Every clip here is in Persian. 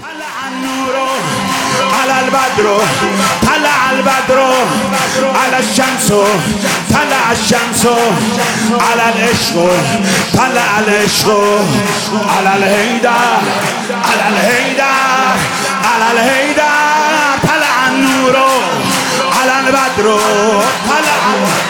طلع النور على البدر، طلع البدر على الشمس، طلع الشمس على العشق، طلع العشق على الهيدر، على الهيدر، على الهيدر. طلع النور على البدر، طلع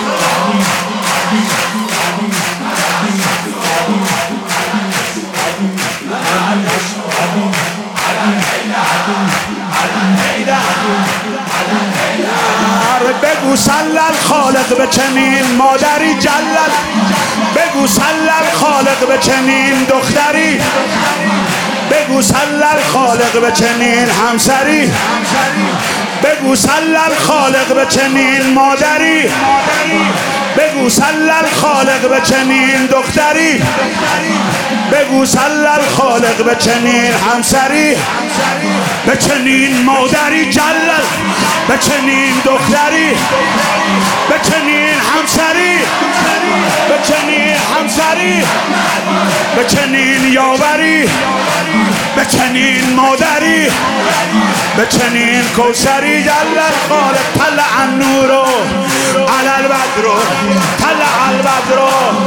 بگو صلی الخالق به چنین مادری جلل، بگو صلی الخالق به چنین دختری، بگو صلی الخالق به چنین همسری، بگو صلی الخالق به چنین مادری، بگو صلی الخالق به چنین دختری، بگو صلی الخالق به چنین همسری، به چنین مادری جلل، به چنین دختری، به چنین همسری، به چنین همسری، به چنین یاوری، به چنین مادری، به چنین کوثری. جل الخالق طلع النور على البدر، طلع البدر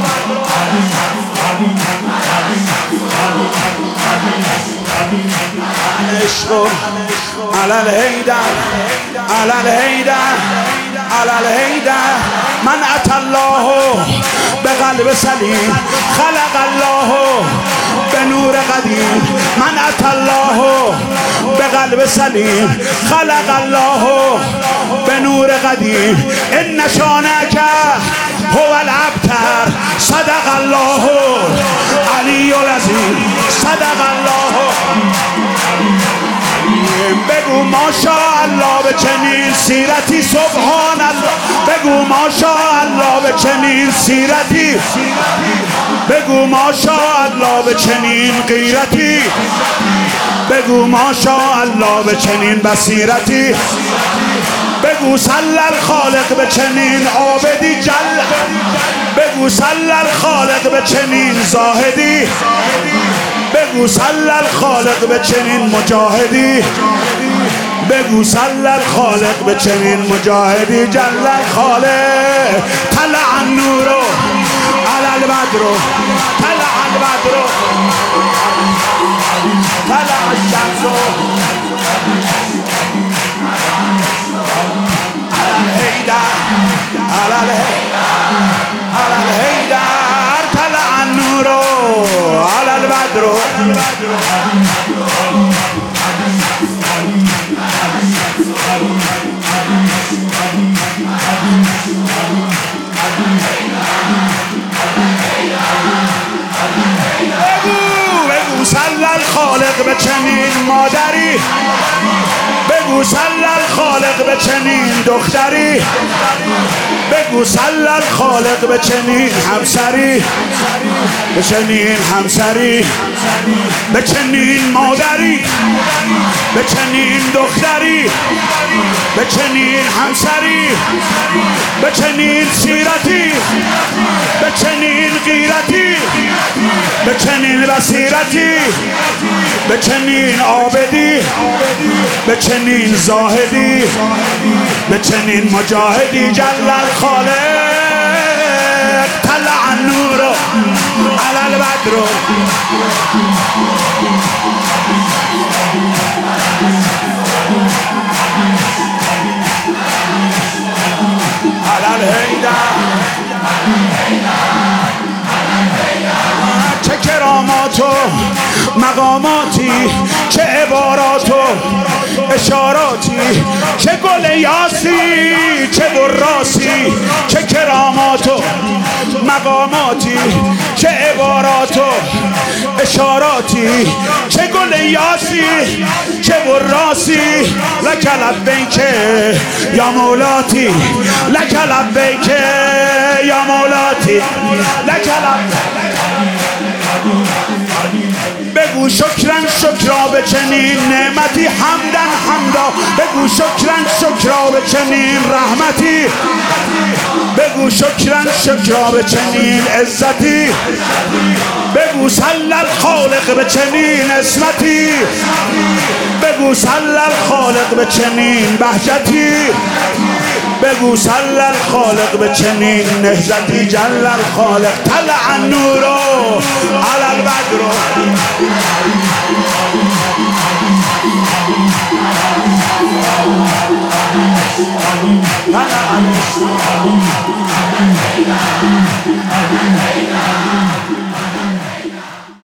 عشق على الهيدر، على الهيدر، على الهيدر. من أتى الله بقلب سليم خلق الله بنور قديم، من أتى الله بقلب سليم خلق الله بنور قديم. إن شانك هو الأبتر، صدق الله علي العظيم، صدق الله. بگو ماشاءالله به چنین سیرتی، سبحان الله. بگو ماشاءالله به چنین سیرتی، بگو ماشاءالله به چنین غیرتی، بگو ماشاءالله به چنین بصیرتی، بگو صلی الخالق به چنین عابدی جل، بگو صلی الخالق به چنین زاهدی، بگو صلی الخالق به چنین مجاهدی، بگو صلی الخالق به چنین مجاهدی. جل الخالق طلع النور على البدر، طلع البدر، طلع الشمس على الهيدر، على الهيدر، على الهيدر. طلع النور على البدر. بگو صلی الخالق به چنین مادری، بگو صلی الخالق به چنین دختری، بگو صلی الخالق به چنین همسری، به چنین همسری، به چنین مادری، به چنین دختری، به چنین همسری، به چنین سیرتی، به چنین غیرتی، به چنین بصیرتی، به چنین عابدی، به چنین زاهدی، به چنین مجاهدی. جل الخالق طلع النور على البدر، على الهيدر. چه کرامات و مقاماتی، چه عبارات و اشاراتی، چه گل یاسی، چه براسی، چه کرامات و مقاماتی، چه عبارات و اشاراتی، چه گل یاسی، چه براسی. لک لبیک یا مولاتی، لک لبیک یا مولاتی، لک لبیک. بگو شکرن شکرا به چنین نعمتی، حمدن حمدا. بگو شکرن شکرا به چنین رحمتی، بگو شکرن شکرا به چنین عزتی، بگو صلی الخالق به چنین اسمتی، بگو صلی الخالق به چنین بهجتی، بگو صلی الخالق به چنین نهضتی، جل الخالق طلع النور علی البدر. طلع